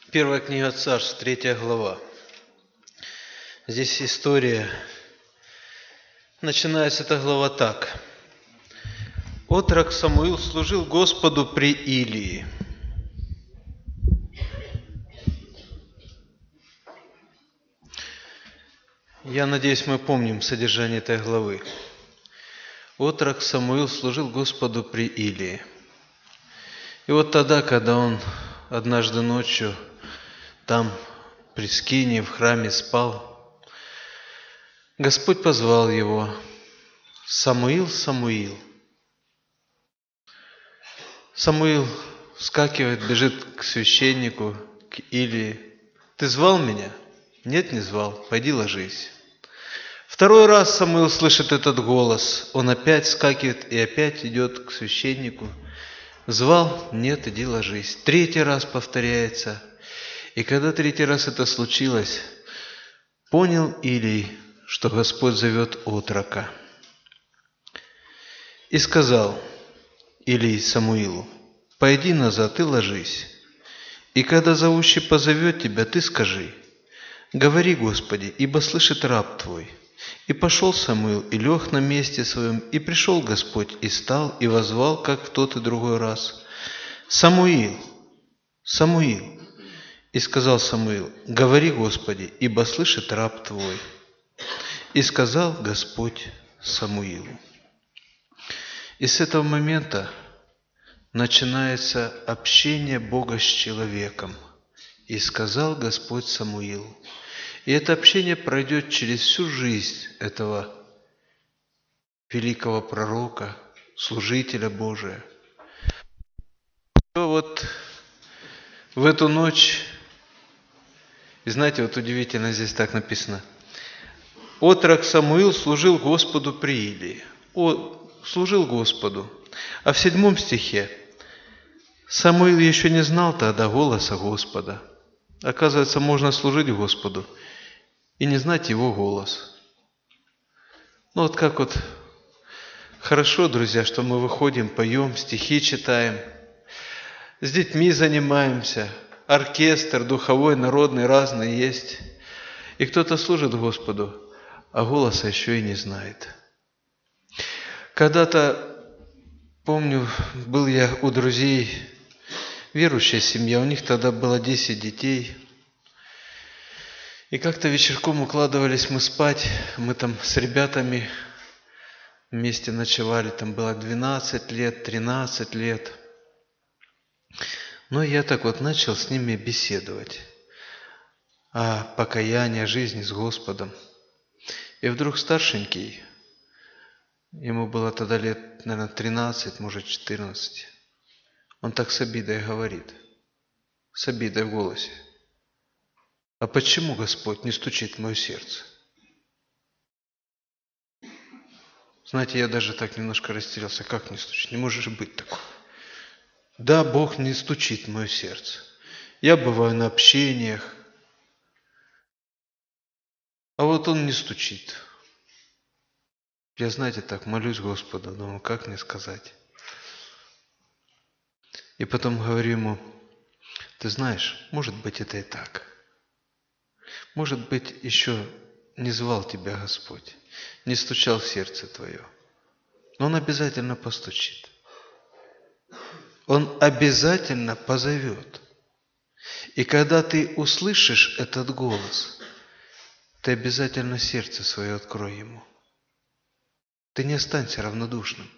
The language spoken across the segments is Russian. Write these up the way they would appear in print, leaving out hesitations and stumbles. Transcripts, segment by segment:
Первая книга Царств, 3 глава. Здесь история. Начинается эта глава так. Отрок Самуил служил Господу при Илии. Я надеюсь, мы помним содержание этой главы. Отрок Самуил служил Господу при Илии. И вот тогда, когда он однажды ночью там при скинии в храме спал, Господь позвал его: «Самуил, Самуил». Самуил вскакивает, бежит к священнику, к Илии. «Ты звал меня?» «Нет, не звал. Пойди ложись». Второй раз Самуил слышит этот голос. Он опять вскакивает и опять идет к священнику. «Звал? Нет, иди ложись». Третий раз повторяется. И когда третий раз это случилось, понял Илий, что Господь зовет отрока. И сказал Илий Самуилу: «Пойди назад и ложись. И когда зовущий позовет тебя, ты скажи: говори, Господи, ибо слышит раб твой». И пошел Самуил, и лег на месте своем, и пришел Господь, и стал, и воззвал, как в тот и другой раз: «Самуил, Самуил». И сказал Самуил: «Говори, Господи, ибо слышит раб твой». И сказал Господь Самуилу. И с этого момента начинается общение Бога с человеком. И сказал Господь Самуилу. И это общение пройдет через всю жизнь этого великого пророка, служителя Божия. Вот в эту ночь, и знаете, вот удивительно здесь так написано: отрок Самуил служил Господу при Илии. Служил Господу. А в 7 стихе Самуил еще не знал тогда голоса Господа. Оказывается, можно служить Господу и не знать Его голос. Ну вот как вот хорошо, друзья, что мы выходим, поем, стихи читаем, с детьми занимаемся, оркестр духовой, народный, разный есть. И кто-то служит Господу, а голоса еще и не знает. Когда-то, помню, был я у друзей, верующая семья, у них тогда было 10 детей. И как-то вечерком укладывались мы спать, мы там с ребятами вместе ночевали, там было 12 лет, 13 лет. Но я так вот начал с ними беседовать о покаянии, о жизни с Господом. И вдруг старшенький, ему было тогда лет, наверное, 13, может 14, он так с обидой говорит, с обидой в голосе: «А почему Господь не стучит в мое сердце?» Знаете, я даже так немножко растерялся. Как не стучит? Не может же быть такого. Да, Бог не стучит в мое сердце. Я бываю на общениях, а вот Он не стучит. Я, знаете, так молюсь Господу, думаю, как мне сказать? И потом говорю ему: ты знаешь, может быть, это и так. Может быть, еще не звал тебя Господь, не стучал в сердце твое. Но Он обязательно постучит. Он обязательно позовет. И когда ты услышишь этот голос, ты обязательно сердце свое открой Ему. Ты не останься равнодушным.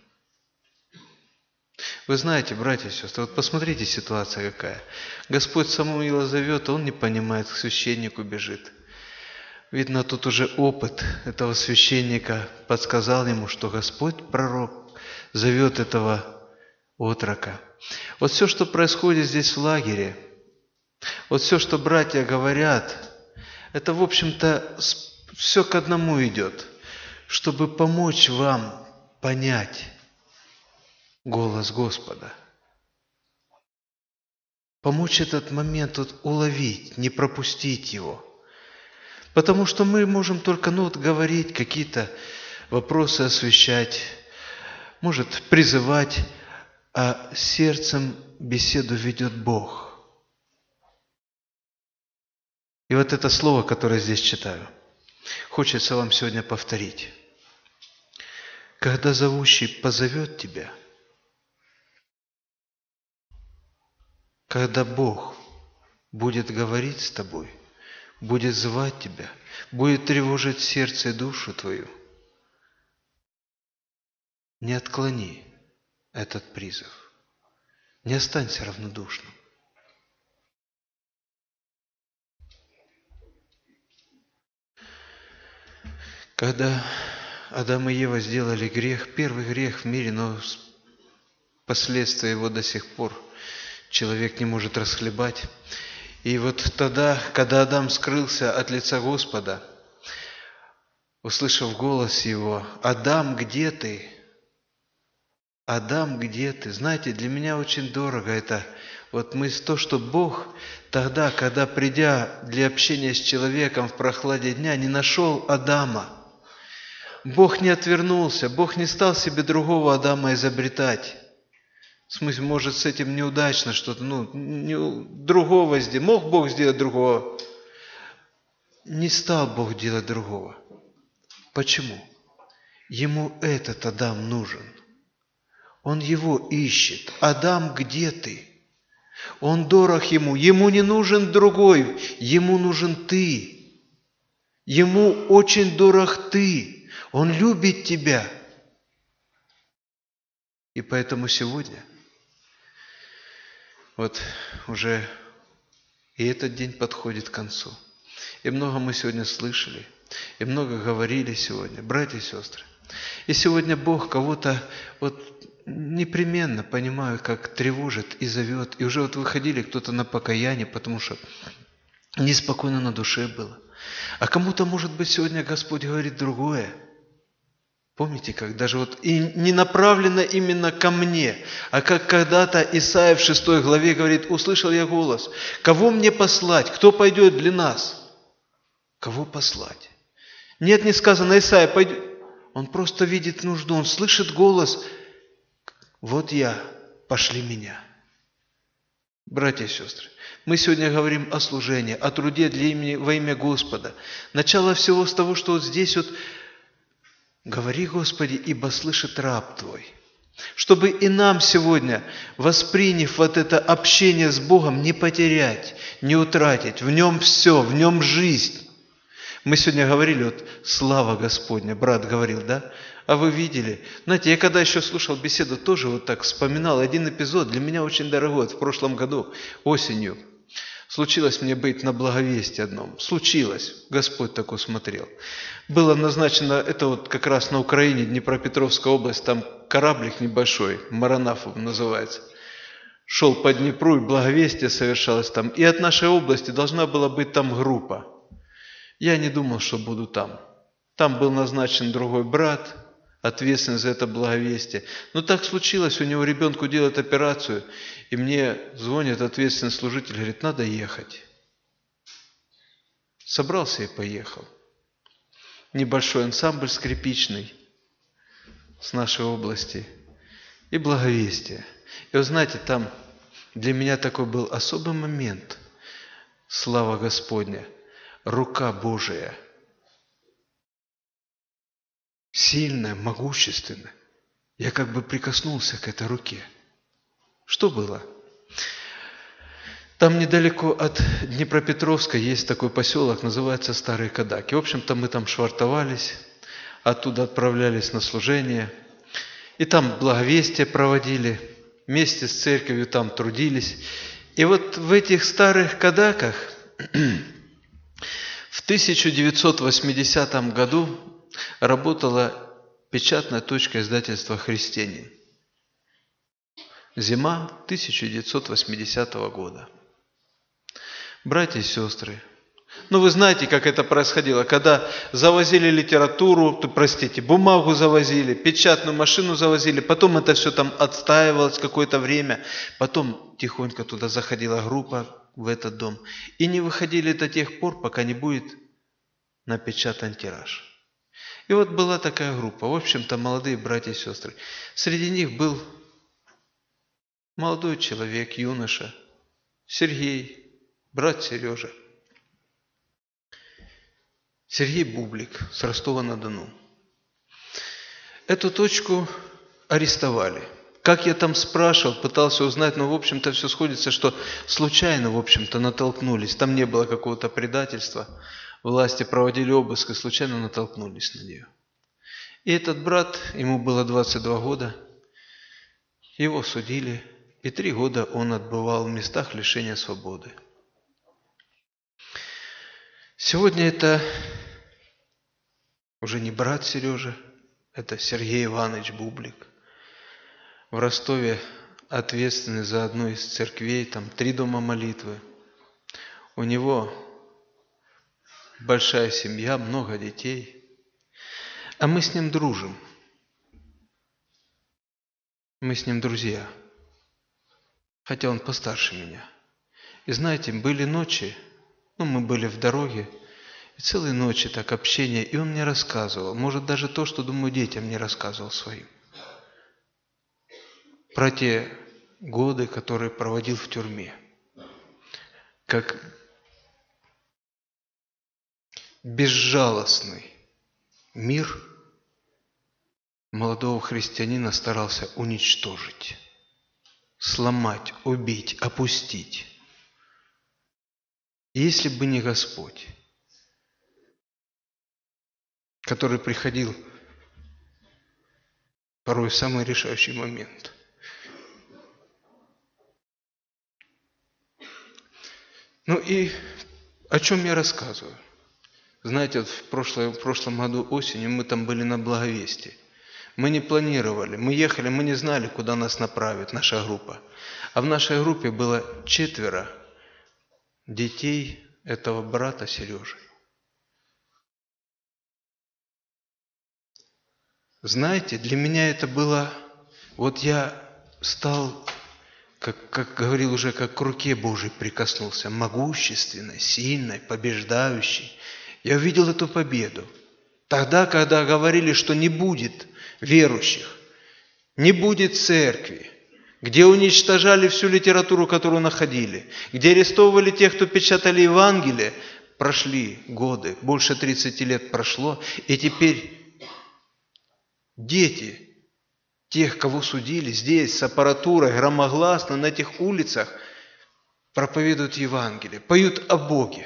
Вы знаете, братья и сестры, вот посмотрите, ситуация какая. Господь Самуила зовет, а он не понимает, к священнику бежит. Видно, тут уже опыт этого священника подсказал ему, что Господь, пророк, зовет этого отрока. Вот все, что происходит здесь в лагере, вот все, что братья говорят, это, в общем-то, все к одному идет, чтобы помочь вам понять голос Господа. Помочь этот момент вот уловить, не пропустить его. Потому что мы можем только говорить, какие-то вопросы освещать, может призывать, а сердцем беседу ведет Бог. И вот это слово, которое здесь читаю, хочется вам сегодня повторить. Когда зовущий позовет тебя, когда Бог будет говорить с тобой, будет звать тебя, будет тревожить сердце и душу твою, не отклони этот призыв, не останься равнодушным. Когда Адам и Ева сделали грех, первый грех в мире, но последствия его до сих пор человек не может расхлебать. И вот тогда, когда Адам скрылся от лица Господа, услышав голос его: «Адам, где ты? Адам, где ты?» Знаете, для меня очень дорого это. Вот то, что Бог тогда, когда, придя для общения с человеком в прохладе дня, не нашел Адама, Бог не отвернулся, Бог не стал себе другого Адама изобретать. В смысле, может, с этим неудачно что-то, другого сделать. Мог Бог сделать другого? Не стал Бог делать другого. Почему? Ему этот Адам нужен. Он его ищет. Адам, где ты? Он дорог ему. Ему не нужен другой. Ему нужен ты. Ему очень дорог ты. Он любит тебя. И поэтому сегодня, вот уже и этот день подходит к концу. И много мы сегодня слышали, и много говорили сегодня, братья и сестры. И сегодня Бог кого-то непременно, понимаю, как тревожит и зовет. И уже выходили кто-то на покаяние, потому что неспокойно на душе было. А кому-то, может быть, сегодня Господь говорит другое. Помните, как даже и не направлено именно ко мне, а как когда-то Исаия в 6 главе говорит: «Услышал я голос, кого мне послать, кто пойдет для нас?» Кого послать? Нет, не сказано: Исаия, пойдет. Он просто видит нужду, он слышит голос: «Вот я, пошли меня». Братья и сестры, мы сегодня говорим о служении, о труде во имя Господа. Начало всего с того, что здесь «Говори, Господи, ибо слышит раб Твой». Чтобы и нам сегодня, восприняв это общение с Богом, не потерять, не утратить. В нем все, в нем жизнь. Мы сегодня говорили, слава Господня, брат говорил, да? А вы видели? Знаете, я когда еще слушал беседу, тоже так вспоминал один эпизод, для меня очень дорогой, в прошлом году, осенью. Случилось мне быть на благовестии одном. Случилось. Господь так усмотрел. Было назначено, это как раз на Украине, Днепропетровская область, там кораблик небольшой, Маранафов называется. Шел по Днепру, и благовестие совершалось там. И от нашей области должна была быть там группа. Я не думал, что буду там. Там был назначен другой брат, ответственный за это благовестие. Но так случилось, у него ребенку делают операцию, и мне звонит ответственный служитель, говорит: надо ехать. Собрался и поехал. Небольшой ансамбль скрипичный с нашей области и благовестие. И вы знаете, там для меня такой был особый момент. Слава Господня, рука Божия. Сильная, могущественная. Я как бы прикоснулся к этой руке. Что было? Там недалеко от Днепропетровска есть такой поселок, называется Старые Кадаки. В общем-то, мы там швартовались, оттуда отправлялись на служение. И там благовестие проводили, вместе с церковью там трудились. И в этих Старых Кадаках в 1980 году работала печатная точка издательства «Христианин». Зима 1980 года. Братья и сестры, вы знаете, как это происходило, когда завозили литературу, бумагу завозили, печатную машину завозили, потом это все там отстаивалось какое-то время, потом тихонько туда заходила группа в этот дом, и не выходили до тех пор, пока не будет напечатан тираж. И была такая группа, в общем-то, молодые братья и сестры. Среди них был молодой человек, юноша, Сергей, брат Сережа. Сергей Бублик с Ростова-на-Дону. Эту точку арестовали. Как я там спрашивал, пытался узнать, но в общем-то все сходится, что случайно, в общем-то, натолкнулись. Там не было какого-то предательства. Власти проводили обыск и случайно натолкнулись на нее. И этот брат, ему было 22 года, его судили, и 3 года он отбывал в местах лишения свободы. Сегодня это уже не брат Сережи, это Сергей Иванович Бублик. В Ростове ответственный за одну из церквей, там 3 дома молитвы. У него большая семья, много детей. А мы с ним дружим. Мы с ним друзья. Хотя он постарше меня. И знаете, были ночи, мы были в дороге, и целые ночи так общение, и он мне рассказывал, может даже то, что, думаю, детям не рассказывал своим. Про те годы, которые проводил в тюрьме. Как безжалостный мир молодого христианина старался уничтожить, сломать, убить, опустить. И если бы не Господь, который приходил порой в самый решающий момент. И о чем я рассказываю? Знаете, в прошлом году осенью мы там были на Благовестии. Мы не планировали, мы ехали, мы не знали, куда нас направит наша группа. А в нашей группе было 4 детей этого брата Сережи. Знаете, для меня это было, я стал, как говорил уже, как к руке Божией прикоснулся, могущественной, сильной, побеждающей. Я увидел эту победу. Тогда, когда говорили, что не будет верующих, не будет церкви, где уничтожали всю литературу, которую находили, где арестовывали тех, кто печатали Евангелие, прошли годы, больше 30 лет прошло, и теперь дети тех, кого судили здесь с аппаратурой, громогласно на этих улицах проповедуют Евангелие, поют о Боге.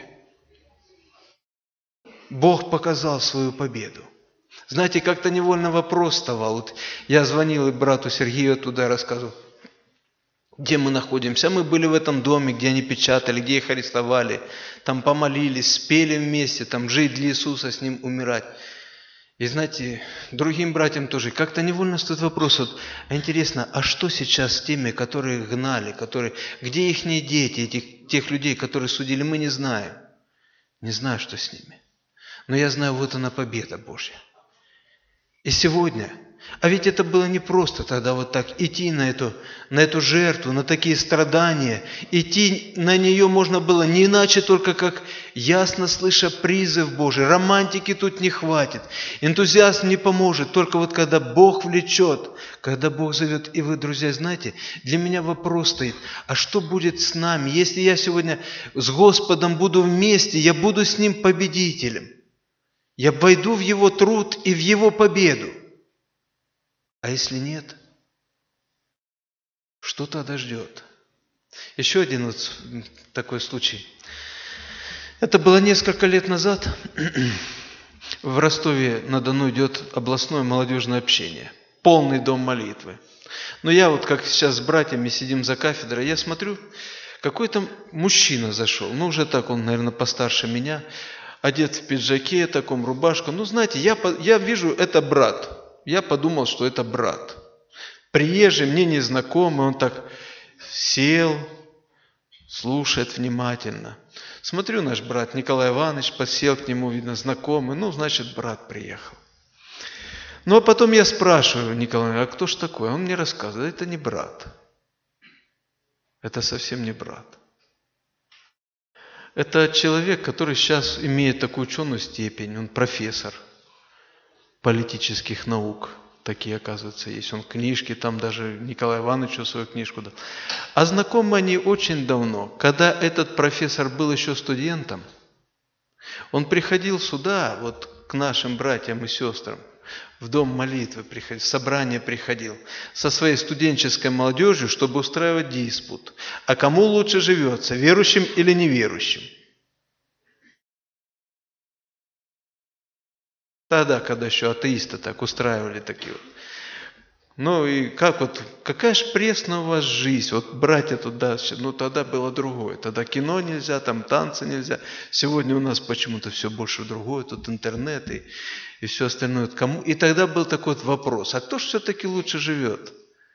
Бог показал свою победу. Знаете, как-то невольно вопрос вставал. Я звонил и брату Сергею туда рассказывал, где мы находимся. Мы были в этом доме, где они печатали, где их арестовали. Там помолились, спели вместе, там жить для Иисуса, с Ним умирать. И знаете, другим братьям тоже как-то невольно стоит вопрос, интересно, а что сейчас с теми, которые гнали, где их дети, тех людей, которые судили, мы не знаем. Не знаю, что с ними. Но я знаю, вот она победа Божья. И сегодня, а ведь это было не просто тогда так идти на эту жертву, на такие страдания. Идти на нее можно было не иначе, только как ясно слыша призыв Божий. Романтики тут не хватит, энтузиазм не поможет. Только когда Бог влечет, когда Бог зовет. И вы, друзья, знаете, для меня вопрос стоит, а что будет с нами, если я сегодня с Господом буду вместе, я буду с Ним победителем. Я войду в Его труд и в Его победу. А если нет, что тогда ждет? Еще один такой случай. Это было несколько лет назад. В Ростове-на-Дону идет областное молодежное общение. Полный дом молитвы. Но я как сейчас с братьями сидим за кафедрой, я смотрю, какой-то мужчина зашел. Уже так, он, наверное, постарше меня. Одет в пиджаке, таком рубашку. Знаете, я вижу, это брат. Я подумал, что это брат. Приезжий, мне незнакомый, он так сел, слушает внимательно. Смотрю, наш брат Николай Иванович подсел к нему, видно, знакомый. Значит, брат приехал. А потом я спрашиваю Николая, а кто ж такой? Он мне рассказывает, это не брат. Это совсем не брат. Это человек, который сейчас имеет такую ученую степень, он профессор политических наук. Такие, оказывается, есть. Он книжки, там даже Николаю Ивановичу свою книжку дал. А знакомы они очень давно. Когда этот профессор был еще студентом, Он приходил сюда, вот к нашим братьям и сестрам, в дом молитвы приходил, в собрание приходил, со своей студенческой молодежью, чтобы устраивать диспут. А кому лучше живется, верующим или неверующим? Тогда, когда еще атеисты так устраивали такие вот. Ну и как вот, какая ж пресная у вас жизнь, вот братья туда, ну тогда было другое, тогда кино нельзя, там танцы нельзя, сегодня у нас почему-то все больше другое, тут интернет и все остальное. Кому? И тогда был такой вот вопрос, а кто ж все-таки лучше живет?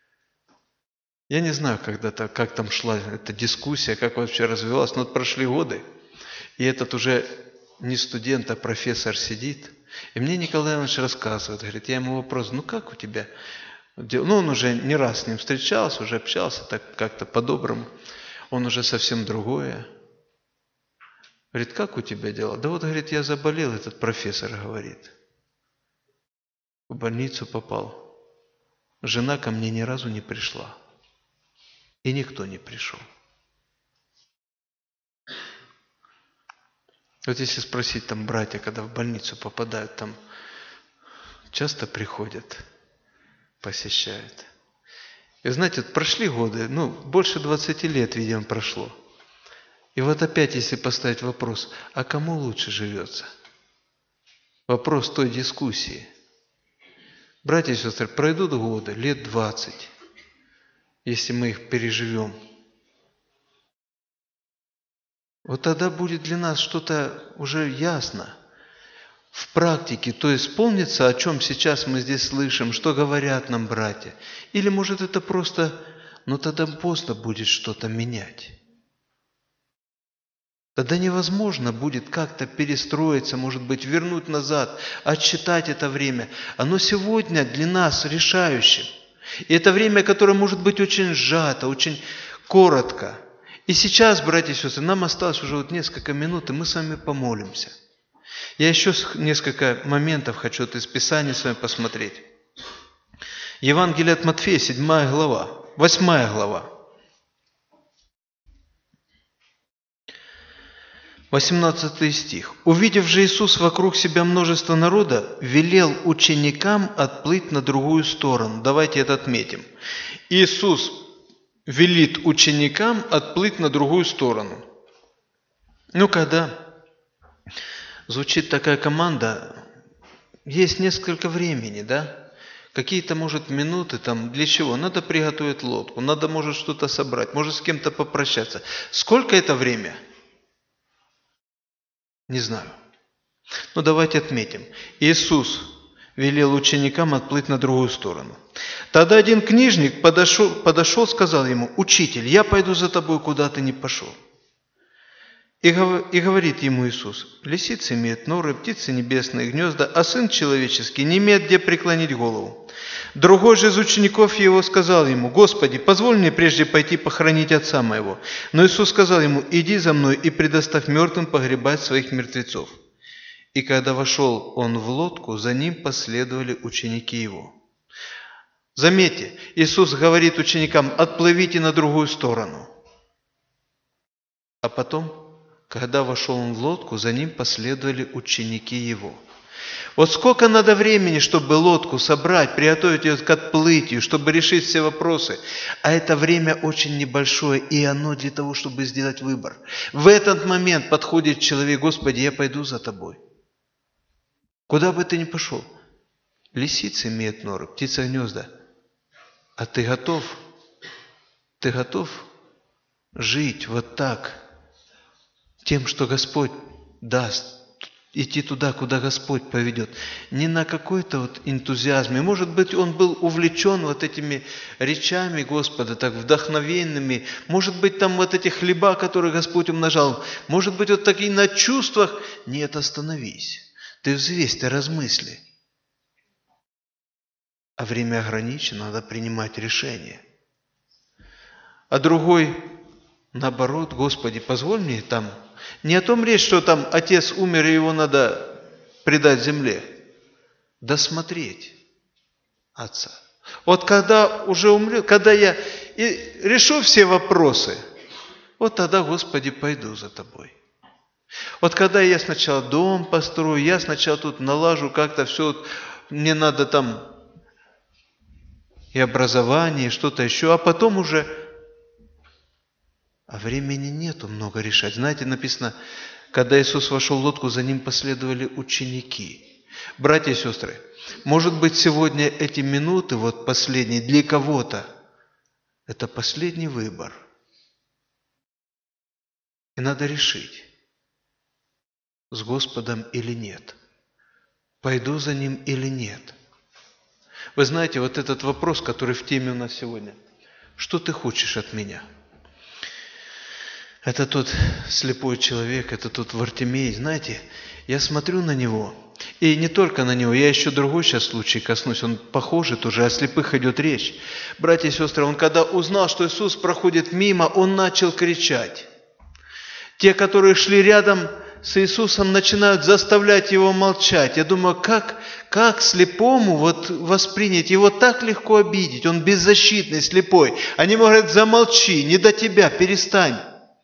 Я не знаю, как там шла эта дискуссия, как вообще развивалась, но вот прошли годы, и этот уже не студент, а профессор сидит, и мне Николай Иванович рассказывает, говорит, я ему вопрос, ну как у тебя? Ну, он уже не раз с ним встречался, уже общался так как-то по-доброму. Он уже совсем другое. Говорит, как у тебя дела? Да вот, говорит, я заболел, этот профессор говорит. В больницу попал. Жена ко мне ни разу не пришла. И никто не пришел. Вот если спросить там братья, когда в больницу попадают, там часто приходят, посещают. И знаете, вот прошли годы, ну, больше 20 лет, видимо, прошло. И вот опять, если поставить вопрос, а кому лучше живется? Вопрос той дискуссии. Братья и сестры, пройдут годы, лет 20, если мы их переживем. Вот тогда будет для нас что-то уже ясно. В практике, то исполнится, о чем сейчас мы здесь слышим, что говорят нам братья. Или может это просто, но тогда поздно будет что-то менять. Тогда невозможно будет как-то перестроиться, может быть, вернуть назад, отсчитать это время. Оно сегодня для нас решающим. И это время, которое может быть очень сжато, очень коротко. И сейчас, братья и сестры, нам осталось уже вот несколько минут, и мы с вами помолимся. Я еще несколько моментов хочу из Писания с вами посмотреть. Евангелие от Матфея, 7 глава, 8 глава. 18 стих. «Увидев же Иисус вокруг себя множество народа, велел ученикам отплыть на другую сторону». Давайте это отметим. Иисус велит ученикам отплыть на другую сторону. Ну, когда звучит такая команда, есть несколько времени, да? Какие-то, может, минуты там, для чего? Надо приготовить лодку, надо, может, что-то собрать, может, с кем-то попрощаться. Сколько это время? Не знаю. Но давайте отметим. Иисус велел ученикам отплыть на другую сторону. Тогда один книжник подошел, сказал ему: «Учитель, я пойду за тобой, куда ты не пошел». И говорит ему Иисус: «Лисицы имеют норы, птицы небесные гнезда, а Сын Человеческий не имеет где преклонить голову». Другой же из учеников его сказал ему: «Господи, позволь мне прежде пойти похоронить отца моего». Но Иисус сказал ему: «Иди за мной и предоставь мертвым погребать своих мертвецов». И когда вошел он в лодку, за ним последовали ученики его. Заметьте, Иисус говорит ученикам: «Отплывите на другую сторону». А потом, когда вошел он в лодку, за ним последовали ученики его. Вот сколько надо времени, чтобы лодку собрать, приготовить ее к отплытию, чтобы решить все вопросы. А это время очень небольшое, и оно для того, чтобы сделать выбор. В этот момент подходит человек: «Господи, я пойду за тобой. Куда бы ты ни пошел. Лисицы имеют норы, птицы гнезда. А ты готов? Ты готов жить вот так, тем, что Господь даст, идти туда, куда Господь поведет, не на какой-то вот энтузиазме. Может быть, он был увлечен вот этими речами Господа, так вдохновенными. Может быть, там вот эти хлеба, которые Господь умножал. Может быть, вот такие на чувствах. Нет, остановись. Ты взвесь, ты размысли. А время ограничено, надо принимать решение. А другой, наоборот: «Господи, позволь мне там». Не о том речь, что там отец умер, и его надо предать земле. Досмотреть отца. Вот когда уже умрет, когда я решу все вопросы, вот тогда, Господи, пойду за тобой. Вот когда я сначала дом построю, я сначала тут налажу как-то все, мне надо там и образование, и что-то еще, а потом уже, а времени нету много решать. Знаете, написано, когда Иисус вошел в лодку, за ним последовали ученики. Братья и сестры, может быть, сегодня эти минуты, вот последние, для кого-то, это последний выбор. И надо решить, с Господом или нет. Пойду за Ним или нет. Вы знаете, вот этот вопрос, который в теме у нас сегодня. Что ты хочешь от меня? Это тот слепой человек, это тот Вартимей. Знаете, я смотрю на него, и не только на него, я еще другой сейчас случай коснусь, он похожий тоже, о слепых идет речь. Братья и сестры, он когда узнал, что Иисус проходит мимо, он начал кричать. Те, которые шли рядом с Иисусом, начинают заставлять его молчать. Я думаю, как слепому вот воспринять? Его так легко обидеть. Он беззащитный, слепой. Они ему говорят, замолчи, не до тебя, перестань.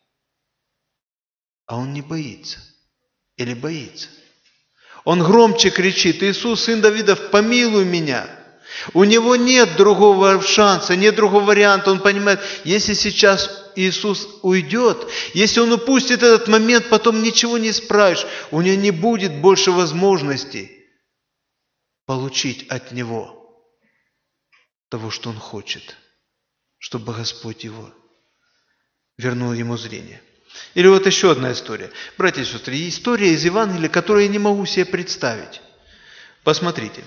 А он не боится. Или боится? Он громче кричит, Иисус, сын Давидов, помилуй меня. У него нет другого шанса, нет другого варианта. Он понимает, если сейчас Иисус уйдет, если Он упустит этот момент, потом ничего не исправишь. У него не будет больше возможностей получить от Него того, что Он хочет, чтобы Господь его вернул ему зрение. Или вот еще одна история. Братья и сестры, история из Евангелия, которую я не могу себе представить. Посмотрите.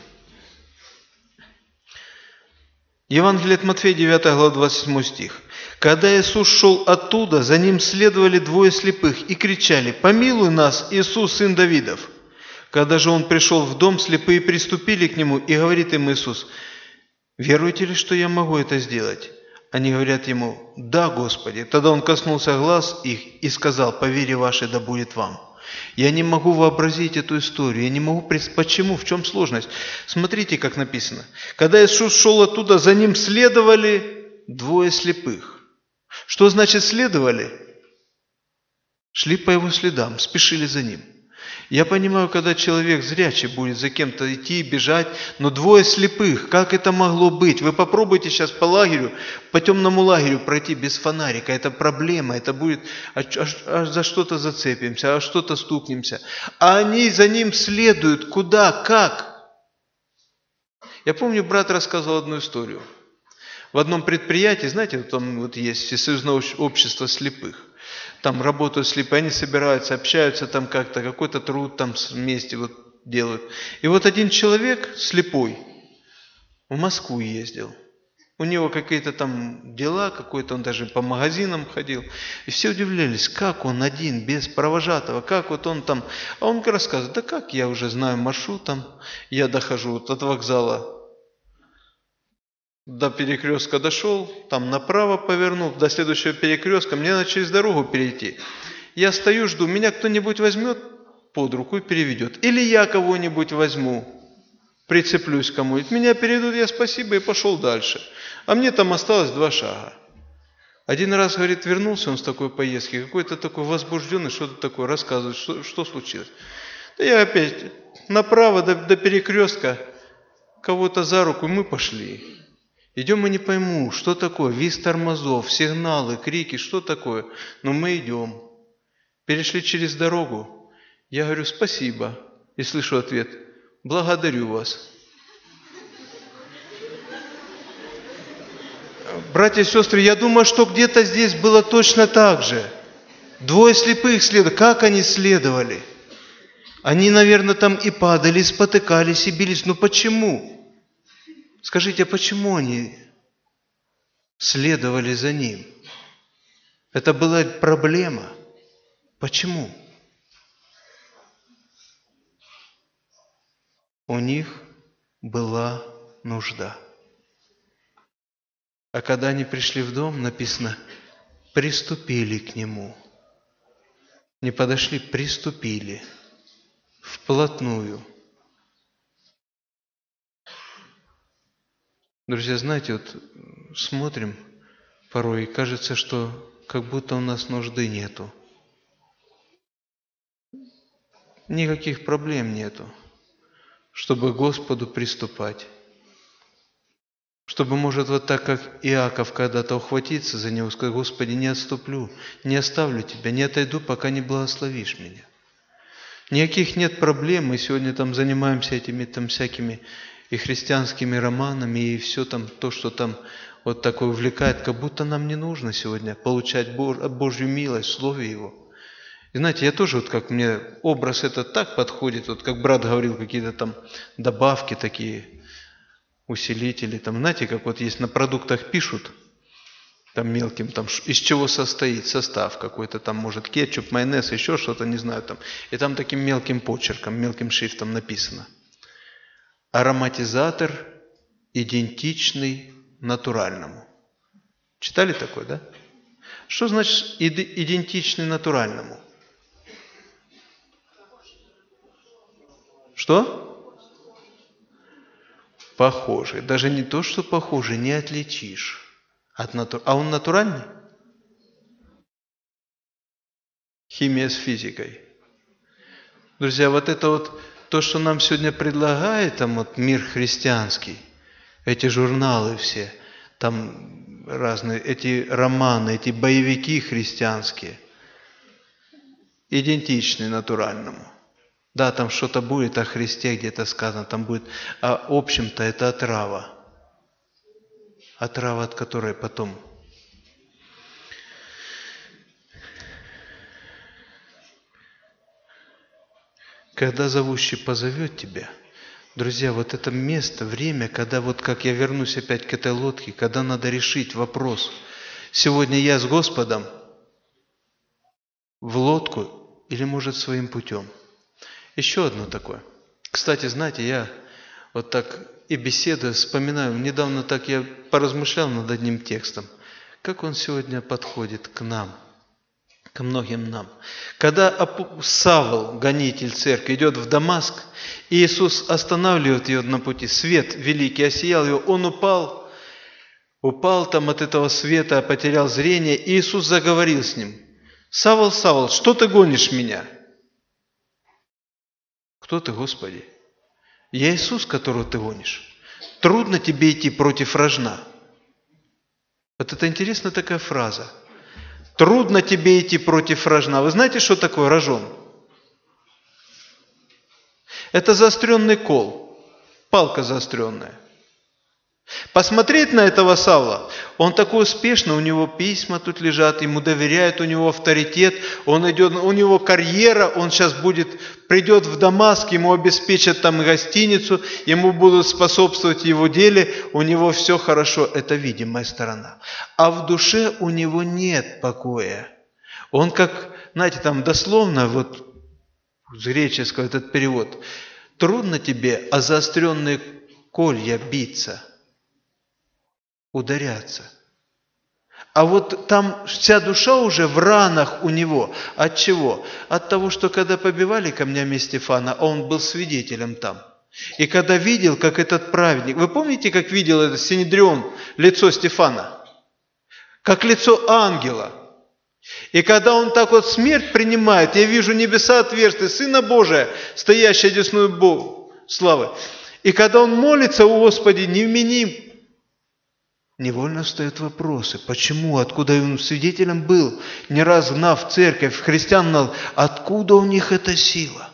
Евангелие от Матфея, 9 глава, 27 стих. «Когда Иисус шел оттуда, за Ним следовали двое слепых и кричали, «Помилуй нас, Иисус, сын Давидов!» Когда же Он пришел в дом, слепые приступили к Нему, и говорит им Иисус, «Веруете ли, что я могу это сделать?» Они говорят Ему, «Да, Господи». Тогда Он коснулся глаз их и сказал, «По вере вашей да будет вам». Я не могу вообразить эту историю, я не могу представить, почему, в чем сложность. Смотрите, как написано. Когда Иисус шел оттуда, за Ним следовали двое слепых. Что значит следовали? Шли по Его следам, спешили за Ним. Я понимаю, когда человек зрячий будет за кем-то идти, бежать, но двое слепых, как это могло быть? Вы попробуйте сейчас по лагерю, по темному лагерю пройти без фонарика. Это проблема, это будет, за что-то зацепимся, а что-то стукнемся. А они за ним следуют. Куда? Как? Я помню, брат рассказывал одну историю. В одном предприятии, знаете, там вот есть Всесоюзное общество слепых. Там работают слепые, они собираются, общаются там как-то, какой-то труд там вместе вот делают. И вот один человек слепой в Москву ездил. У него какие-то там дела, какой-то он даже по магазинам ходил. И все удивлялись, как он один, без провожатого, как вот он там. А он рассказывает, да как, я уже знаю маршрут там, я дохожу вот от вокзала до перекрестка дошел, там направо повернул, до следующего перекрестка, мне надо через дорогу перейти. Я стою, жду, меня кто-нибудь возьмет под руку и переведет. Или я кого-нибудь возьму, прицеплюсь к кому-нибудь, меня переведут, я спасибо и пошел дальше. А мне там осталось 2 шага. Один раз, говорит, вернулся он с такой поездки, какой-то такой возбужденный, что-то такое рассказывает, что случилось. Да я опять направо до перекрестка, кого-то за руку, и мы пошли. Идем и не пойму, что такое, визг тормозов, сигналы, крики, что такое. Но мы идем. Перешли через дорогу. Я говорю, спасибо. И слышу ответ, благодарю вас. Братья и сестры, я думаю, что где-то здесь было точно так же. Двое слепых следовали. Как они следовали? Они, наверное, там и падали, и спотыкались, и бились. Но почему? Скажите, а почему они следовали за Ним? Это была проблема. Почему? У них была нужда. А когда они пришли в дом, написано, приступили к Нему. Не подошли, приступили. Вплотную. Друзья, знаете, вот смотрим порой, и кажется, что как будто у нас нужды нету. никаких проблем нету, чтобы к Господу приступать. Чтобы, может, вот так, как Иаков когда-то ухватиться за него, сказать: Господи, не отступлю, не оставлю Тебя, не отойду, пока не благословишь меня. Никаких нет проблем, мы сегодня там занимаемся этими там всякими и христианскими романами, и все там, то, что там вот такое увлекает, как будто нам не нужно сегодня получать Божью милость в Слове Его. И знаете, я тоже, вот как мне образ этот так подходит, вот как брат говорил, какие-то там добавки такие, усилители, там, знаете, как вот есть на продуктах пишут, там мелким, там, из чего состоит состав какой-то, там, может, кетчуп, майонез, еще что-то, не знаю, там, и там таким мелким почерком, мелким шрифтом написано: ароматизатор идентичный натуральному. Читали такое, да? Что значит идентичный натуральному? Что? Похожий. Даже не то, что похожий, не отличишь от А он натуральный? Химия с физикой. Друзья, вот это вот то, что нам сегодня предлагает там вот мир христианский, эти журналы все, там разные, эти романы, эти боевики христианские, идентичны натуральному. Да, там что-то будет о Христе где-то сказано, там будет, а в общем-то это отрава. Отрава, от которой потом. Когда зовущий позовет тебя, друзья, вот это место, время, когда вот как я вернусь опять к этой лодке, когда надо решить вопрос: сегодня я с Господом в лодку или, может, своим путем. Еще одно такое. Кстати, знаете, я вот так и беседуя, вспоминаю, недавно так я поразмышлял над одним текстом, как он сегодня подходит к нам, к многим нам. Когда Савл, гонитель церкви, идет в Дамаск, и Иисус останавливает его на пути, свет великий осиял его, он упал там от этого света, потерял зрение, и Иисус заговорил с ним: «Савл, Савл, что ты гонишь меня?» Кто ты, Господи? Я Иисус, которого ты гонишь. Трудно тебе идти против рожна. Вот это интересная такая фраза. Трудно тебе идти против рожна. Вы знаете, что такое рожон? Это заостренный кол, палка заостренная. Посмотреть на этого Савла, он такой успешный, у него письма тут лежат, ему доверяют, у него авторитет, он идет, у него карьера, он сейчас придет в Дамаск, ему обеспечат там гостиницу, ему будут способствовать в его деле, у него все хорошо, это видимая сторона. А в душе у него нет покоя. Он как, знаете, там дословно, вот с греческого этот перевод: трудно тебе о заостренные колья биться, ударяться. А вот там вся душа уже в ранах у него. От чего? От того, что когда побивали камнями Стефана, он был свидетелем там. И когда видел, как этот праведник... Вы помните, как видел этот Синедрион лицо Стефана? Как лицо ангела. И когда он так вот смерть принимает, я вижу небеса отверстия, Сына Божия, стоящий одесную Богу славы. И когда он молится: «О Господи, не вмени», невольно встают вопросы: почему, откуда он свидетелем был, не раз гнав церковь, христиан, откуда у них эта сила?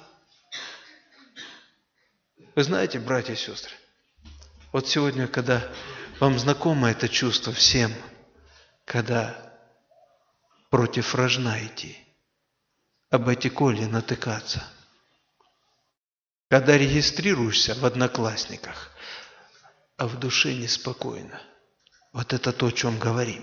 Вы знаете, братья и сестры, вот сегодня, когда вам знакомо это чувство всем, когда против рожна идти, об эти колья натыкаться, когда регистрируешься в Одноклассниках, а в душе неспокойно. Вот это то, о чем говорим.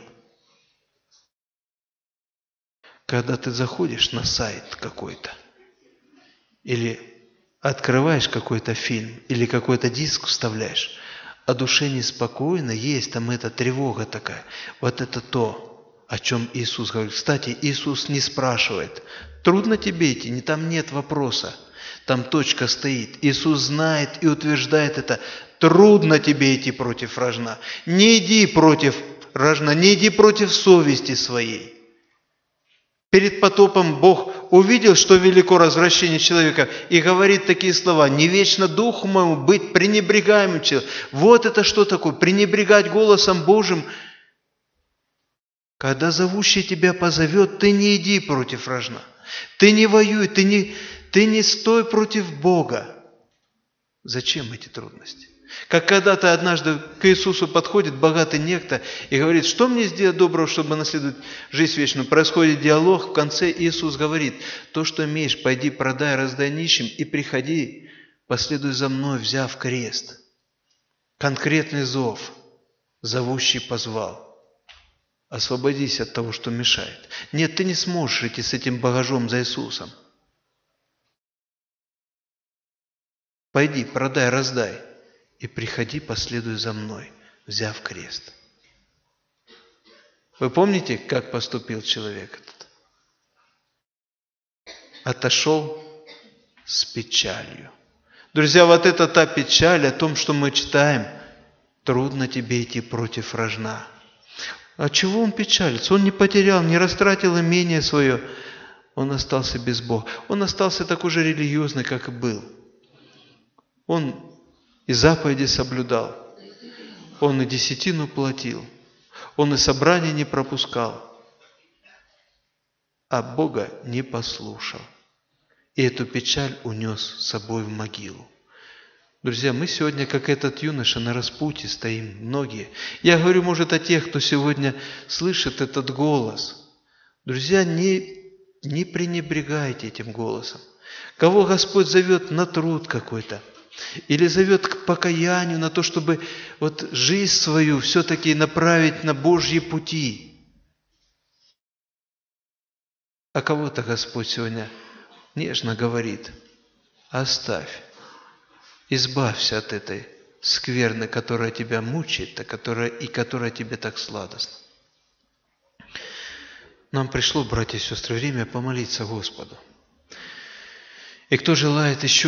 Когда ты заходишь на сайт какой-то, или открываешь какой-то фильм, или какой-то диск вставляешь, а душе неспокойно, есть там эта тревога такая. Вот это то, о чем Иисус говорит. Кстати, Иисус не спрашивает: трудно тебе идти? Там нет вопроса. Там точка стоит. Иисус знает и утверждает это. Трудно тебе идти против рожна. Не иди против рожна, не иди против совести своей. Перед потопом Бог увидел, что велико развращение человека, и говорит такие слова: «Не вечно духу моему быть пренебрегаемым человеком». Вот это что такое? Пренебрегать голосом Божьим. Когда зовущий тебя позовет, ты не иди против рожна. Ты не воюй, ты не стой против Бога. Зачем эти трудности? Как когда-то однажды к Иисусу подходит богатый некто и говорит: что мне сделать доброго, чтобы наследовать жизнь вечную? Происходит диалог, в конце Иисус говорит: то, что имеешь, пойди продай, раздай нищим и приходи, последуй за мной, взяв крест. Конкретный зов, зовущий позвал. Освободись от того, что мешает. Нет, ты не сможешь идти с этим багажом за Иисусом. Пойди, продай, раздай. И приходи, последуй за мной, взяв крест. Вы помните, как поступил человек этот? Отошел с печалью. Друзья, вот это та печаль о том, что мы читаем. Трудно тебе идти против рожна. А чего он печалится? Он не потерял, не растратил имение свое. Он остался без Бога. Он остался такой же религиозный, как и был. Он и заповеди соблюдал, он и десятину платил, он и собрания не пропускал, а Бога не послушал. И эту печаль унес с собой в могилу. Друзья, мы сегодня, как этот юноша, на распутье стоим, многие. Я говорю, может, о тех, кто сегодня слышит этот голос. Друзья, не пренебрегайте этим голосом. Кого Господь зовет на труд какой-то, или зовет к покаянию, на то, чтобы вот жизнь свою все-таки направить на Божьи пути. А кого-то Господь сегодня нежно говорит: оставь, избавься от этой скверны, которая тебя мучает, и которая тебе так сладостна. Нам пришло, братья и сестры, время помолиться Господу. И кто желает еще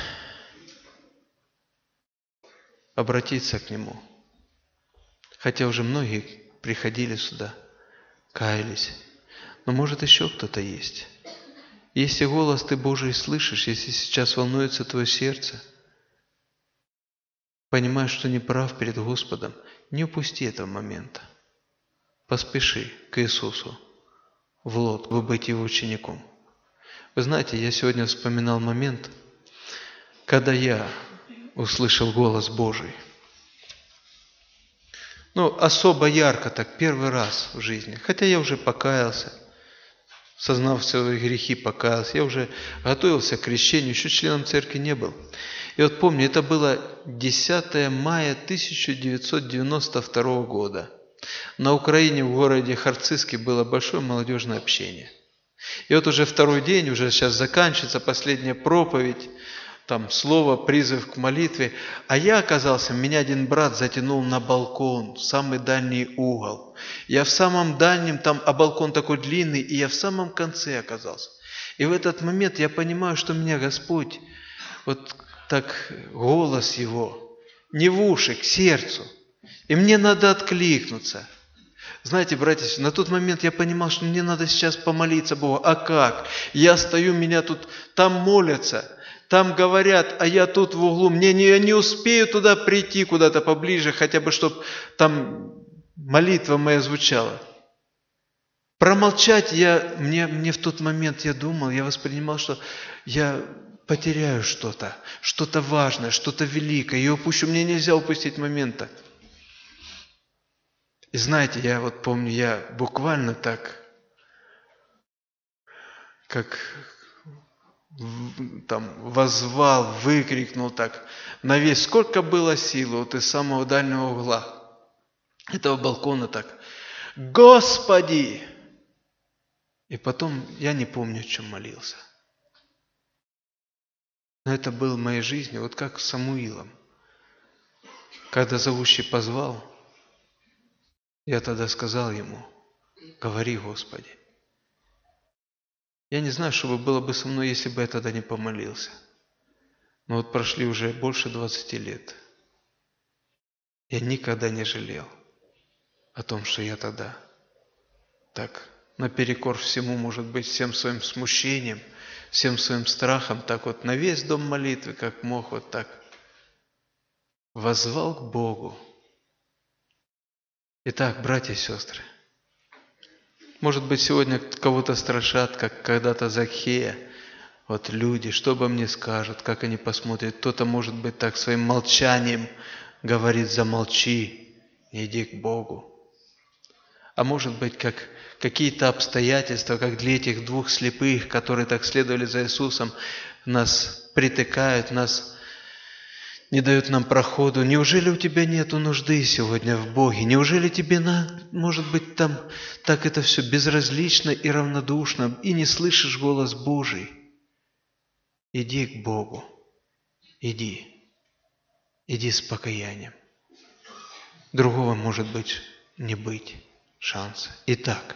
обратиться к Нему, хотя уже многие приходили сюда, каялись, но может еще кто-то есть. Если голос ты Божий слышишь, если сейчас волнуется твое сердце, понимаешь, что не прав перед Господом, не упусти этого момента. Поспеши к Иисусу в лодку, быть Его учеником. Вы знаете, я сегодня вспоминал момент, когда я услышал голос Божий. Особо ярко так, первый раз в жизни. Хотя я уже покаялся, сознав свои грехи, покаялся. Я уже готовился к крещению, еще членом церкви не был. И вот помню, это было 10 мая 1992 года. На Украине, в городе Харциске, было большое молодежное общение. И вот уже второй день, уже сейчас заканчивается последняя проповедь, там слово, призыв к молитве. А я оказался, меня один брат затянул на балкон, в самый дальний угол. Я в самом дальнем, а балкон такой длинный, и я в самом конце оказался. И в этот момент я понимаю, что меня Господь, вот так голос Его, не в уши, к сердцу. И мне надо откликнуться. Знаете, братья, на тот момент я понимал, что мне надо сейчас помолиться Богу. А как? Я стою, меня тут, там молятся, там говорят, а я тут в углу. Я не успею туда прийти куда-то поближе, хотя бы, чтобы там молитва моя звучала. Промолчать мне в тот момент я думал, я воспринимал, что я потеряю что-то важное, что-то великое, и упущу. Мне нельзя упустить момента. И знаете, я вот помню, я буквально так, как там воззвал, выкрикнул так на весь, сколько было силы вот из самого дальнего угла этого балкона так: «Господи!» И потом я не помню, о чем молился. Но это было в моей жизни, вот как с Самуилом. Когда зовущий позвал, я тогда сказал ему: «Говори, Господи». Я не знаю, что было бы со мной, если бы я тогда не помолился. Но вот прошли уже больше 20 лет. Я никогда не жалел о том, что я тогда так наперекор всему, может быть, всем своим смущением, всем своим страхом, так вот на весь дом молитвы, как мог, вот так воззвал к Богу. Итак, братья и сестры, может быть, сегодня кого-то страшат, как когда-то Закхея, вот люди, что обо мне скажут, как они посмотрят. Кто-то, может быть, так своим молчанием говорит: замолчи, иди к Богу. А может быть, как какие-то обстоятельства, как для этих двух слепых, которые так следовали за Иисусом, нас притыкают, нас не дают нам проходу. Неужели у тебя нет нужды сегодня в Боге? Неужели тебе, может быть, там так это все безразлично и равнодушно, и не слышишь голос Божий? Иди к Богу. Иди. Иди с покаянием. Другого, может быть, не быть шанса. Итак,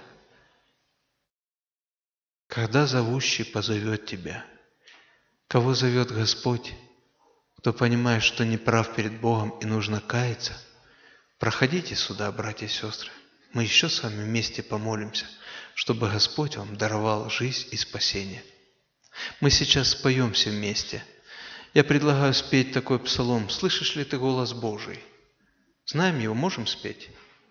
когда зовущий позовет тебя, кого зовет Господь, кто понимает, что не прав перед Богом и нужно каяться, проходите сюда, братья и сестры. Мы еще с вами вместе помолимся, чтобы Господь вам даровал жизнь и спасение. Мы сейчас споем все вместе. Я предлагаю спеть такой псалом. Слышишь ли ты голос Божий? Знаем его, можем спеть?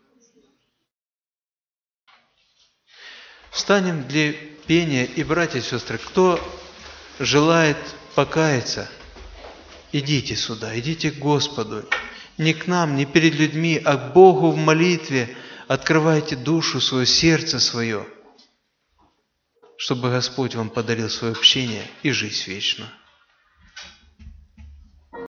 Встанем для пения, и, братья и сестры, кто желает покаяться, идите сюда, идите к Господу. Не к нам, не перед людьми, а к Богу в молитве. Открывайте душу свою, сердце свое, чтобы Господь вам подарил свое общение и жизнь вечную.